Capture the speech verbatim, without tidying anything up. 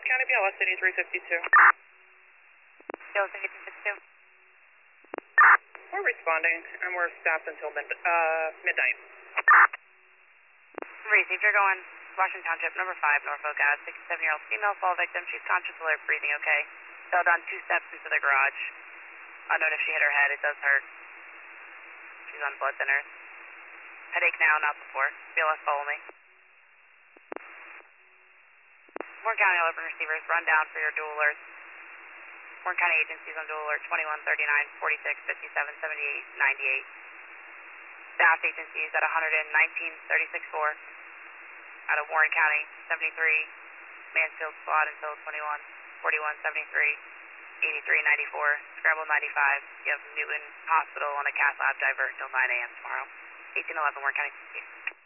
County, B L S eighty-three fifty-two. B L S eighty-three fifty-two. We're responding, and we're staffed until mid, uh, midnight. Received, you're going Washington Township, number five, Norfolk Ave, sixty-seven-year-old female fall victim. She's conscious, alert, breathing okay. Fell down two steps into the garage. Unknown if she hit her head, it does hurt. She's on blood thinners. Headache now, not before. B L S, follow me. Warren County, all open receivers, run down for your dual alerts. Warren County agencies on dual alert twenty-one, thirty-nine, forty-six, fifty-seven, seventy-eight, ninety-eight. Staff agencies at one nineteen, thirty-six four. Out of Warren County, seventy-three, Mansfield Squad until twenty-one, forty-one, seventy-three, eighty-three, ninety-four, Scramble ninety-five. You have Newton Hospital on a cath lab divert until nine a m tomorrow. eighteen eleven, Warren County.